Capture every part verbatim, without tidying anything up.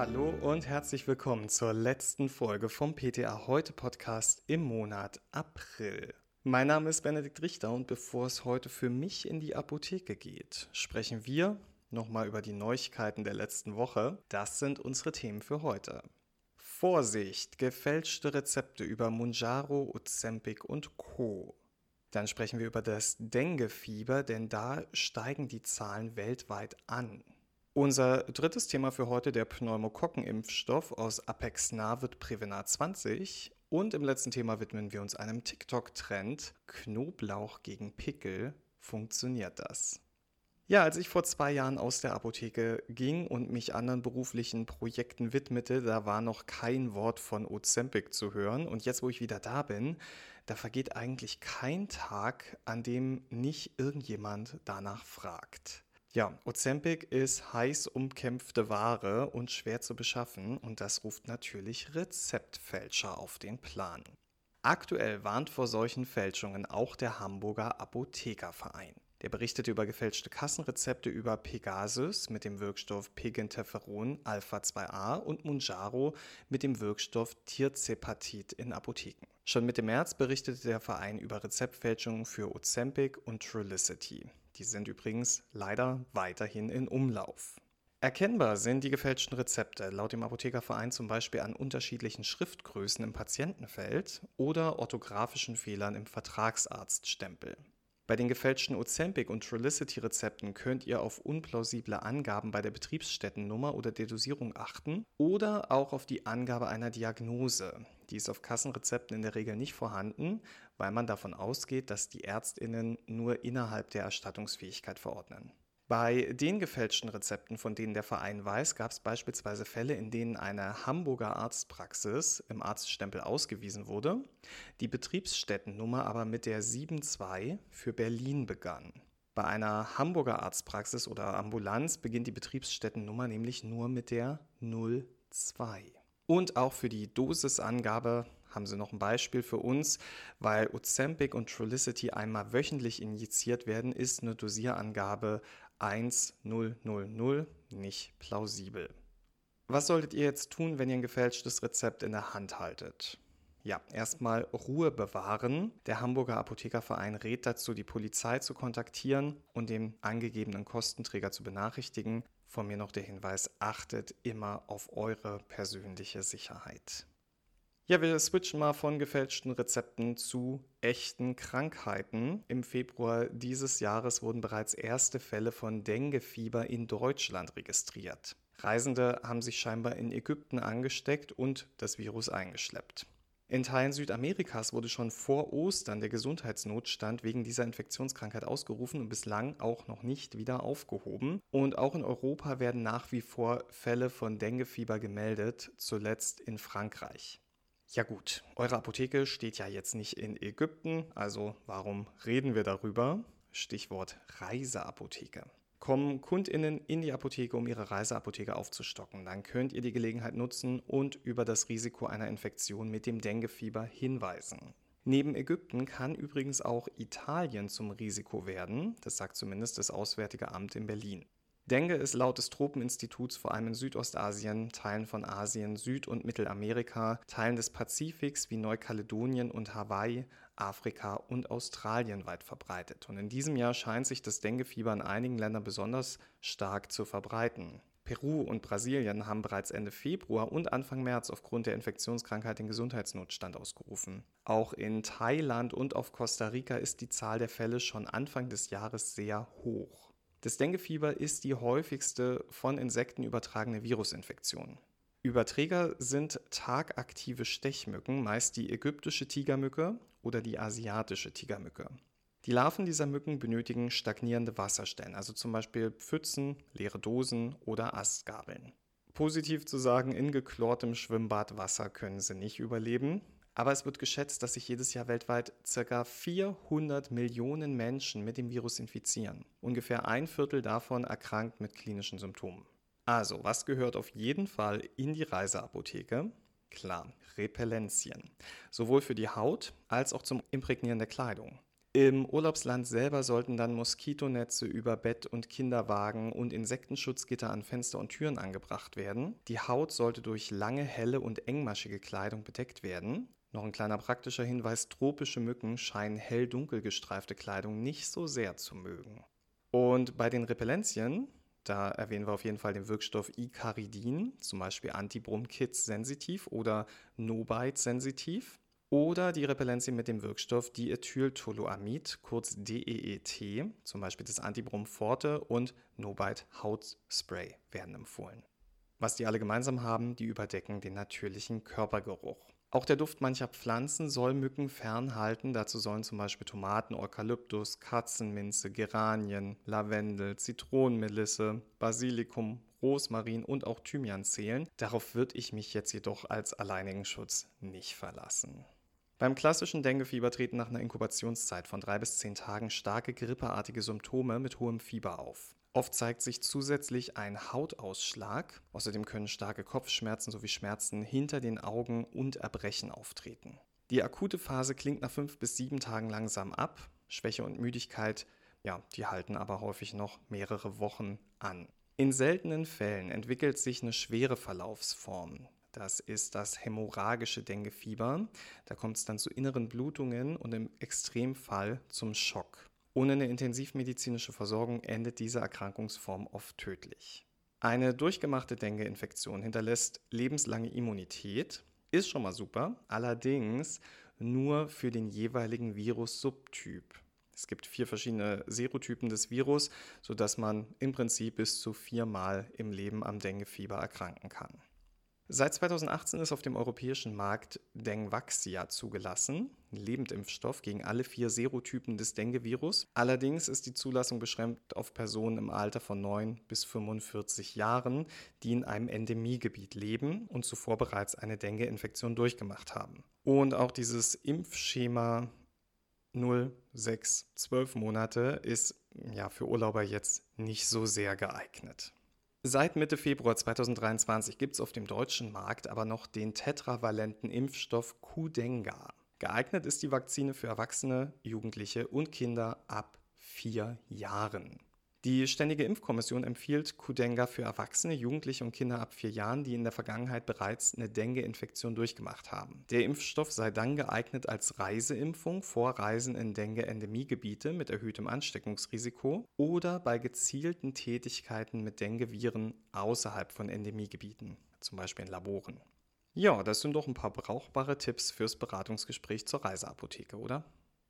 Hallo und herzlich willkommen zur letzten Folge vom P T A Heute Podcast im Monat April. Mein Name ist Benedikt Richter und bevor es heute für mich in die Apotheke geht, sprechen wir nochmal über die Neuigkeiten der letzten Woche. Das sind unsere Themen für heute. Vorsicht, gefälschte Rezepte über Mounjaro, Ozempic und Co. Dann sprechen wir über das Dengue-Fieber, denn da steigen die Zahlen weltweit an. Unser drittes Thema für heute, der Pneumokokken-Impfstoff aus Apexnar Prevenar zwanzig. Und im letzten Thema widmen wir uns einem TikTok-Trend. Knoblauch gegen Pickel. Funktioniert das? Ja, als ich vor zwei Jahren aus der Apotheke ging und mich anderen beruflichen Projekten widmete, da war noch kein Wort von Ozempic zu hören. Und jetzt, wo ich wieder da bin, da vergeht eigentlich kein Tag, an dem nicht irgendjemand danach fragt. Ja, Ozempic ist heiß umkämpfte Ware und schwer zu beschaffen und das ruft natürlich Rezeptfälscher auf den Plan. Aktuell warnt vor solchen Fälschungen auch der Hamburger Apothekerverein. Der berichtete über gefälschte Kassenrezepte über Pegasus mit dem Wirkstoff Peginterferon Alpha zwei a und Mounjaro mit dem Wirkstoff Tirzepatid in Apotheken. Schon Mitte März berichtete der Verein über Rezeptfälschungen für Ozempic und Trulicity. Die sind übrigens leider weiterhin in Umlauf. Erkennbar sind die gefälschten Rezepte laut dem Apothekerverein zum Beispiel an unterschiedlichen Schriftgrößen im Patientenfeld oder orthografischen Fehlern im Vertragsarztstempel. Bei den gefälschten Ozempic- und Trulicity-Rezepten könnt ihr auf unplausible Angaben bei der Betriebsstättennummer oder der Dosierung achten oder auch auf die Angabe einer Diagnose. Die ist auf Kassenrezepten in der Regel nicht vorhanden, weil man davon ausgeht, dass die ÄrztInnen nur innerhalb der Erstattungsfähigkeit verordnen. Bei den gefälschten Rezepten, von denen der Verein weiß, gab es beispielsweise Fälle, in denen eine Hamburger Arztpraxis im Arztstempel ausgewiesen wurde, die Betriebsstättennummer aber mit der sieben zwei für Berlin begann. Bei einer Hamburger Arztpraxis oder Ambulanz beginnt die Betriebsstättennummer nämlich nur mit der null zwei. Und auch für die Dosisangabe haben sie noch ein Beispiel für uns, weil Ozempic und Trulicity einmal wöchentlich injiziert werden, ist eine Dosierangabe eins null null null nicht plausibel. Was solltet ihr jetzt tun, wenn ihr ein gefälschtes Rezept in der Hand haltet? Ja, erstmal Ruhe bewahren. Der Hamburger Apothekerverein rät dazu, die Polizei zu kontaktieren und den angegebenen Kostenträger zu benachrichtigen. Von mir noch der Hinweis, achtet immer auf eure persönliche Sicherheit. Ja, wir switchen mal von gefälschten Rezepten zu echten Krankheiten. Im Februar dieses Jahres wurden bereits erste Fälle von Dengue-Fieber in Deutschland registriert. Reisende haben sich scheinbar in Ägypten angesteckt und das Virus eingeschleppt. In Teilen Südamerikas wurde schon vor Ostern der Gesundheitsnotstand wegen dieser Infektionskrankheit ausgerufen und bislang auch noch nicht wieder aufgehoben. Und auch in Europa werden nach wie vor Fälle von Dengue-Fieber gemeldet, zuletzt in Frankreich. Ja gut, eure Apotheke steht ja jetzt nicht in Ägypten, also warum reden wir darüber? Stichwort Reiseapotheke. Kommen KundInnen in die Apotheke, um ihre Reiseapotheke aufzustocken, dann könnt ihr die Gelegenheit nutzen und über das Risiko einer Infektion mit dem Dengue-Fieber hinweisen. Neben Ägypten kann übrigens auch Italien zum Risiko werden, das sagt zumindest das Auswärtige Amt in Berlin. Dengue ist laut des Tropeninstituts vor allem in Südostasien, Teilen von Asien, Süd- und Mittelamerika, Teilen des Pazifiks wie Neukaledonien und Hawaii, Afrika und Australien weit verbreitet. Und in diesem Jahr scheint sich das Dengue-Fieber in einigen Ländern besonders stark zu verbreiten. Peru und Brasilien haben bereits Ende Februar und Anfang März aufgrund der Infektionskrankheit den Gesundheitsnotstand ausgerufen. Auch in Thailand und auf Costa Rica ist die Zahl der Fälle schon Anfang des Jahres sehr hoch. Das Dengue-Fieber ist die häufigste von Insekten übertragene Virusinfektion. Überträger sind tagaktive Stechmücken, meist die ägyptische Tigermücke oder die asiatische Tigermücke. Die Larven dieser Mücken benötigen stagnierende Wasserstellen, also zum Beispiel Pfützen, leere Dosen oder Astgabeln. Positiv zu sagen, in geklortem Schwimmbadwasser können sie nicht überleben. Aber es wird geschätzt, dass sich jedes Jahr weltweit ca. vierhundert Millionen Menschen mit dem Virus infizieren. Ungefähr ein Viertel davon erkrankt mit klinischen Symptomen. Also, was gehört auf jeden Fall in die Reiseapotheke? Klar, Repellenzien. Sowohl für die Haut als auch zum Imprägnieren der Kleidung. Im Urlaubsland selber sollten dann Moskitonetze über Bett- und Kinderwagen und Insektenschutzgitter an Fenster und Türen angebracht werden. Die Haut sollte durch lange, helle und engmaschige Kleidung bedeckt werden. Noch ein kleiner praktischer Hinweis: tropische Mücken scheinen hell-dunkel gestreifte Kleidung nicht so sehr zu mögen. Und bei den Repellenzien, da erwähnen wir auf jeden Fall den Wirkstoff Icaridin, zum Beispiel Antibronchit-sensitiv oder No-Bite-sensitiv. Oder die Repellenzien mit dem Wirkstoff Diethyltoluamid, kurz D E E T, zum Beispiel das Antibrom Forte und No-Bite Hautspray werden empfohlen. Was die alle gemeinsam haben: die überdecken den natürlichen Körpergeruch. Auch der Duft mancher Pflanzen soll Mücken fernhalten. Dazu sollen zum Beispiel Tomaten, Eukalyptus, Katzenminze, Geranien, Lavendel, Zitronenmelisse, Basilikum, Rosmarin und auch Thymian zählen. Darauf würde ich mich jetzt jedoch als alleinigen Schutz nicht verlassen. Beim klassischen Denguefieber treten nach einer Inkubationszeit von drei bis zehn Tagen starke grippeartige Symptome mit hohem Fieber auf. Oft zeigt sich zusätzlich ein Hautausschlag. Außerdem können starke Kopfschmerzen sowie Schmerzen hinter den Augen und Erbrechen auftreten. Die akute Phase klingt nach fünf bis sieben Tagen langsam ab. Schwäche und Müdigkeit, ja, die halten aber häufig noch mehrere Wochen an. In seltenen Fällen entwickelt sich eine schwere Verlaufsform. Das ist das hämorrhagische Denguefieber. Da kommt es dann zu inneren Blutungen und im Extremfall zum Schock. Ohne eine intensivmedizinische Versorgung endet diese Erkrankungsform oft tödlich. Eine durchgemachte Dengue-Infektion hinterlässt lebenslange Immunität, ist schon mal super, allerdings nur für den jeweiligen Virus-Subtyp. Es gibt vier verschiedene Serotypen des Virus, sodass man im Prinzip bis zu viermal im Leben am Denguefieber erkranken kann. Seit zweitausendachtzehn ist auf dem europäischen Markt Dengvaxia zugelassen, ein Lebendimpfstoff gegen alle vier Serotypen des Dengue-Virus. Allerdings ist die Zulassung beschränkt auf Personen im Alter von neun bis fünfundvierzig Jahren, die in einem Endemiegebiet leben und zuvor bereits eine Dengue-Infektion durchgemacht haben. Und auch dieses Impfschema null, sechs, zwölf Monate ist ja für Urlauber jetzt nicht so sehr geeignet. Seit Mitte Februar zweitausenddreiundzwanzig gibt es auf dem deutschen Markt aber noch den tetravalenten Impfstoff Qdenga. Geeignet ist die Vakzine für Erwachsene, Jugendliche und Kinder ab vier Jahren. Die Ständige Impfkommission empfiehlt Qdenga für Erwachsene, Jugendliche und Kinder ab vier Jahren, die in der Vergangenheit bereits eine Dengue-Infektion durchgemacht haben. Der Impfstoff sei dann geeignet als Reiseimpfung vor Reisen in Dengue-Endemiegebiete mit erhöhtem Ansteckungsrisiko oder bei gezielten Tätigkeiten mit Dengue-Viren außerhalb von Endemiegebieten, zum Beispiel in Laboren. Ja, das sind doch ein paar brauchbare Tipps fürs Beratungsgespräch zur Reiseapotheke, oder?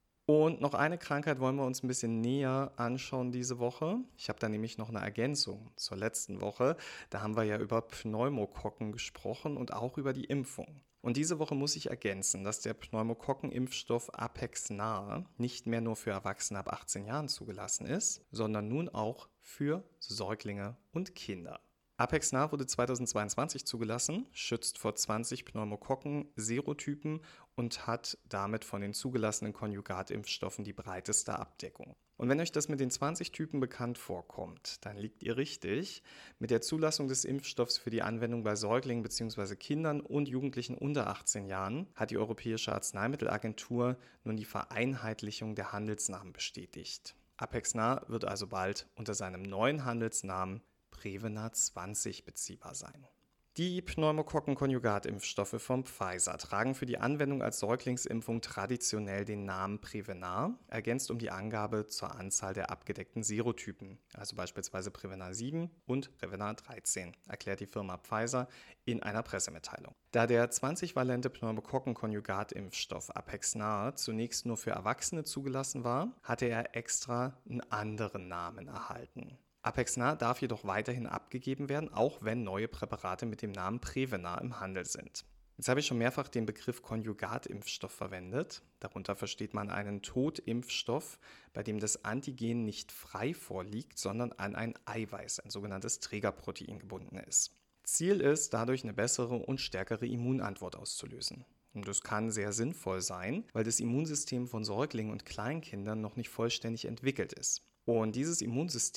Und noch eine Krankheit wollen wir uns ein bisschen näher anschauen diese Woche. Ich habe da nämlich noch eine Ergänzung zur letzten Woche. Da haben wir ja über Pneumokokken gesprochen und auch über die Impfung. Und diese Woche muss ich ergänzen, dass der Pneumokokken-Impfstoff Apexnar nicht mehr nur für Erwachsene ab achtzehn Jahren zugelassen ist, sondern nun auch für Säuglinge und Kinder. Apexnar wurde zweitausendzweiundzwanzig zugelassen, schützt vor zwanzig Pneumokokken-Serotypen und hat damit von den zugelassenen Konjugatimpfstoffen die breiteste Abdeckung. Und wenn euch das mit den zwanzig Typen bekannt vorkommt, dann liegt ihr richtig. Mit der Zulassung des Impfstoffs für die Anwendung bei Säuglingen bzw. Kindern und Jugendlichen unter achtzehn Jahren hat die Europäische Arzneimittelagentur nun die Vereinheitlichung der Handelsnamen bestätigt. Apexnar wird also bald unter seinem neuen Handelsnamen Prevnar zwanzig beziehbar sein. Die Pneumokokken-Konjugatimpfstoffe von Pfizer tragen für die Anwendung als Säuglingsimpfung traditionell den Namen Prevnar, ergänzt um die Angabe zur Anzahl der abgedeckten Serotypen, also beispielsweise Prevnar sieben und Prevnar dreizehn, erklärt die Firma Pfizer in einer Pressemitteilung. Da der zwanzig-valente Pneumokokken-Konjugatimpfstoff Apexnar zunächst nur für Erwachsene zugelassen war, hatte er extra einen anderen Namen erhalten. Apexnar darf jedoch weiterhin abgegeben werden, auch wenn neue Präparate mit dem Namen Prevnar im Handel sind. Jetzt habe ich schon mehrfach den Begriff Konjugatimpfstoff verwendet. Darunter versteht man einen Totimpfstoff, bei dem das Antigen nicht frei vorliegt, sondern an ein Eiweiß, ein sogenanntes Trägerprotein, gebunden ist. Ziel ist, dadurch eine bessere und stärkere Immunantwort auszulösen. Und das kann sehr sinnvoll sein, weil das Immunsystem von Säuglingen und Kleinkindern noch nicht vollständig entwickelt ist. Und dieses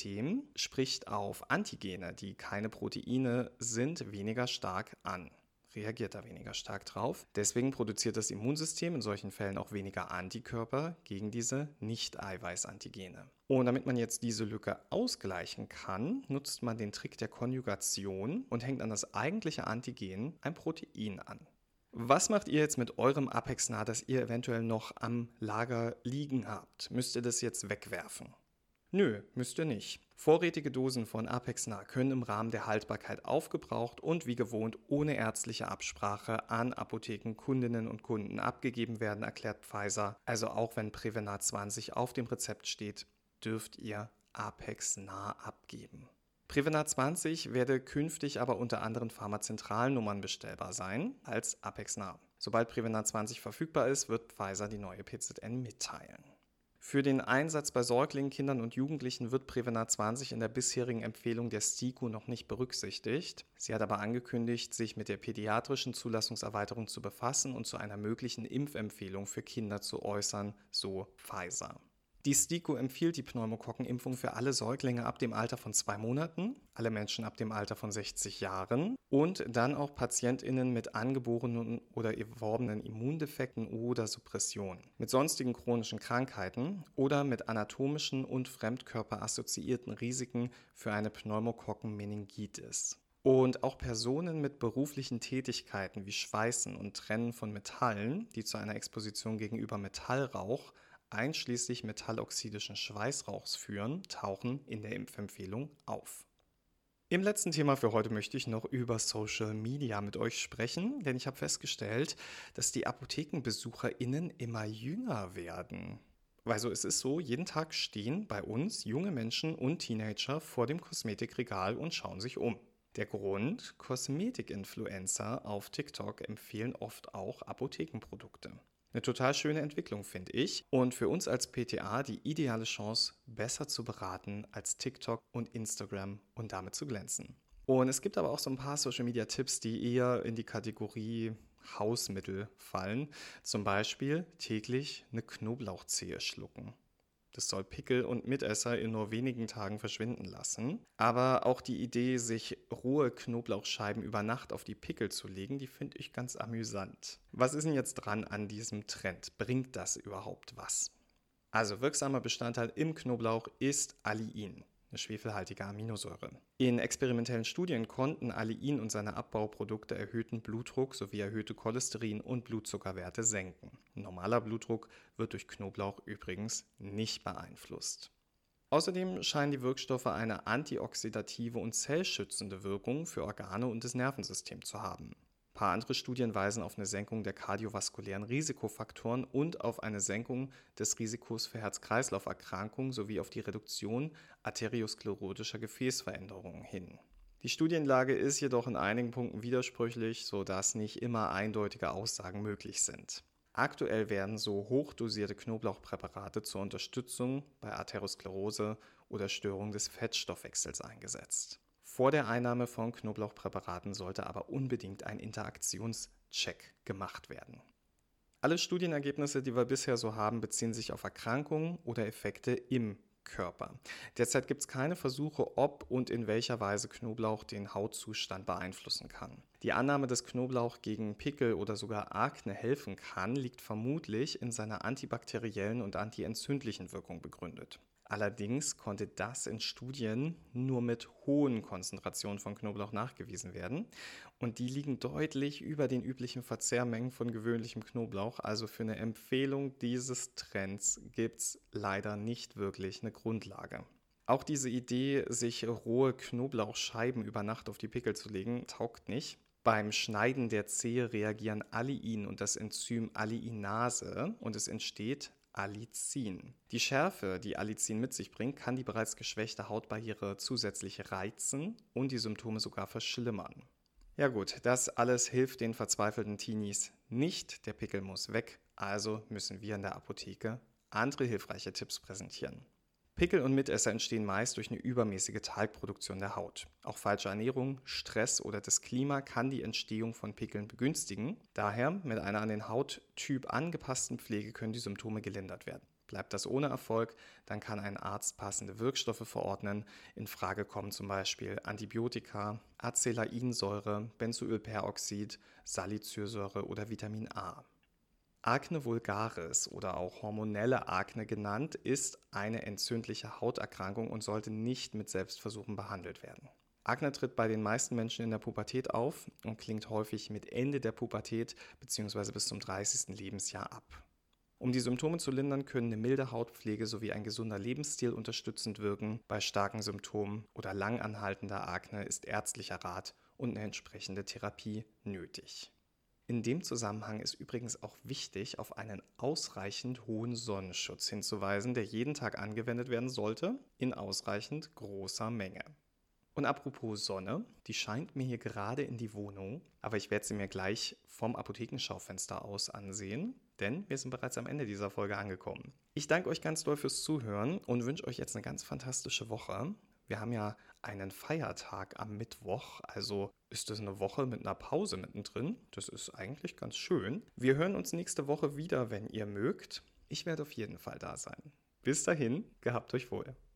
Immunsystem spricht auf Antigene, die keine Proteine sind, weniger stark an. reagiert da weniger stark drauf. Deswegen produziert das Immunsystem in solchen Fällen auch weniger Antikörper gegen diese Nicht-Eiweiß-Antigene. Und damit man jetzt diese Lücke ausgleichen kann, nutzt man den Trick der Konjugation und hängt an das eigentliche Antigen ein Protein an. Was macht ihr jetzt mit eurem Apexnar, das ihr eventuell noch am Lager liegen habt? Müsst ihr das jetzt wegwerfen? Nö, müsst ihr nicht. Vorrätige Dosen von Apexnar können im Rahmen der Haltbarkeit aufgebraucht und wie gewohnt ohne ärztliche Absprache an Apothekenkundinnen und Kunden abgegeben werden, erklärt Pfizer. Also auch wenn Prevenar zwanzig auf dem Rezept steht, dürft ihr Apexnar abgeben. Prevenar zwanzig werde künftig aber unter anderen Pharmazentralnummern bestellbar sein als Apexnar. Sobald Prevenar zwanzig verfügbar ist, wird Pfizer die neue P Z N mitteilen. Für den Einsatz bei Säuglingen, Kindern und Jugendlichen wird Prevenar zwanzig in der bisherigen Empfehlung der STIKO noch nicht berücksichtigt. Sie hat aber angekündigt, sich mit der pädiatrischen Zulassungserweiterung zu befassen und zu einer möglichen Impfempfehlung für Kinder zu äußern, so Pfizer. Die STIKO empfiehlt die Pneumokokkenimpfung für alle Säuglinge ab dem Alter von zwei Monaten, alle Menschen ab dem Alter von sechzig Jahren und dann auch PatientInnen mit angeborenen oder erworbenen Immundefekten oder Suppressionen, mit sonstigen chronischen Krankheiten oder mit anatomischen und fremdkörperassoziierten Risiken für eine Pneumokokkenmeningitis. Und auch Personen mit beruflichen Tätigkeiten wie Schweißen und Trennen von Metallen, die zu einer Exposition gegenüber Metallrauch einschließlich metalloxidischen Schweißrauchs führen, tauchen in der Impfempfehlung auf. Im letzten Thema für heute möchte ich noch über Social Media mit euch sprechen, denn ich habe festgestellt, dass die ApothekenbesucherInnen immer jünger werden. Also es ist so, jeden Tag stehen bei uns junge Menschen und Teenager vor dem Kosmetikregal und schauen sich um. Der Grund: Kosmetik-Influencer auf TikTok empfehlen oft auch Apothekenprodukte. Eine total schöne Entwicklung, finde ich. Und für uns als P T A die ideale Chance, besser zu beraten als TikTok und Instagram und damit zu glänzen. Und es gibt aber auch so ein paar Social-Media-Tipps, die eher in die Kategorie Hausmittel fallen. Zum Beispiel täglich eine Knoblauchzehe schlucken. Das soll Pickel und Mitesser in nur wenigen Tagen verschwinden lassen. Aber auch die Idee, sich rohe Knoblauchscheiben über Nacht auf die Pickel zu legen, die finde ich ganz amüsant. Was ist denn jetzt dran an diesem Trend? Bringt das überhaupt was? Also wirksamer Bestandteil im Knoblauch ist Allein, eine schwefelhaltige Aminosäure. In experimentellen Studien konnten Allein und seine Abbauprodukte erhöhten Blutdruck sowie erhöhte Cholesterin- und Blutzuckerwerte senken. Normaler Blutdruck wird durch Knoblauch übrigens nicht beeinflusst. Außerdem scheinen die Wirkstoffe eine antioxidative und zellschützende Wirkung für Organe und das Nervensystem zu haben. Ein paar andere Studien weisen auf eine Senkung der kardiovaskulären Risikofaktoren und auf eine Senkung des Risikos für Herz-Kreislauf-Erkrankungen sowie auf die Reduktion arteriosklerotischer Gefäßveränderungen hin. Die Studienlage ist jedoch in einigen Punkten widersprüchlich, sodass nicht immer eindeutige Aussagen möglich sind. Aktuell werden so hochdosierte Knoblauchpräparate zur Unterstützung bei Arteriosklerose oder Störung des Fettstoffwechsels eingesetzt. Vor der Einnahme von Knoblauchpräparaten sollte aber unbedingt ein Interaktionscheck gemacht werden. Alle Studienergebnisse, die wir bisher so haben, beziehen sich auf Erkrankungen oder Effekte im Körper. Derzeit gibt es keine Versuche, ob und in welcher Weise Knoblauch den Hautzustand beeinflussen kann. Die Annahme, dass Knoblauch gegen Pickel oder sogar Akne helfen kann, liegt vermutlich in seiner antibakteriellen und antientzündlichen Wirkung begründet. Allerdings konnte das in Studien nur mit hohen Konzentrationen von Knoblauch nachgewiesen werden und die liegen deutlich über den üblichen Verzehrmengen von gewöhnlichem Knoblauch. Also für eine Empfehlung dieses Trends gibt es leider nicht wirklich eine Grundlage. Auch diese Idee, sich rohe Knoblauchscheiben über Nacht auf die Pickel zu legen, taugt nicht. Beim Schneiden der Zehe reagieren Allein und das Enzym Alleinase und es entsteht Allicin. Die Schärfe, die Allicin mit sich bringt, kann die bereits geschwächte Hautbarriere zusätzlich reizen und die Symptome sogar verschlimmern. Ja gut, das alles hilft den verzweifelten Teenies nicht. Der Pickel muss weg, also müssen wir in der Apotheke andere hilfreiche Tipps präsentieren. Pickel und Mitesser entstehen meist durch eine übermäßige Talgproduktion der Haut. Auch falsche Ernährung, Stress oder das Klima kann die Entstehung von Pickeln begünstigen. Daher mit einer an den Hauttyp angepassten Pflege können die Symptome gelindert werden. Bleibt das ohne Erfolg, dann kann ein Arzt passende Wirkstoffe verordnen. In Frage kommen zum Beispiel Antibiotika, Acelainsäure, Benzoylperoxid, Salicylsäure oder Vitamin A. Akne vulgaris oder auch hormonelle Akne genannt, ist eine entzündliche Hauterkrankung und sollte nicht mit Selbstversuchen behandelt werden. Akne tritt bei den meisten Menschen in der Pubertät auf und klingt häufig mit Ende der Pubertät bzw. bis zum dreißigsten Lebensjahr ab. Um die Symptome zu lindern, können eine milde Hautpflege sowie ein gesunder Lebensstil unterstützend wirken. Bei starken Symptomen oder lang anhaltender Akne ist ärztlicher Rat und eine entsprechende Therapie nötig. In dem Zusammenhang ist übrigens auch wichtig, auf einen ausreichend hohen Sonnenschutz hinzuweisen, der jeden Tag angewendet werden sollte, in ausreichend großer Menge. Und apropos Sonne, die scheint mir hier gerade in die Wohnung, aber ich werde sie mir gleich vom Apothekenschaufenster aus ansehen, denn wir sind bereits am Ende dieser Folge angekommen. Ich danke euch ganz doll fürs Zuhören und wünsche euch jetzt eine ganz fantastische Woche. Wir haben ja einen Feiertag am Mittwoch, also ist es eine Woche mit einer Pause mittendrin. Das ist eigentlich ganz schön. Wir hören uns nächste Woche wieder, wenn ihr mögt. Ich werde auf jeden Fall da sein. Bis dahin, gehabt euch wohl.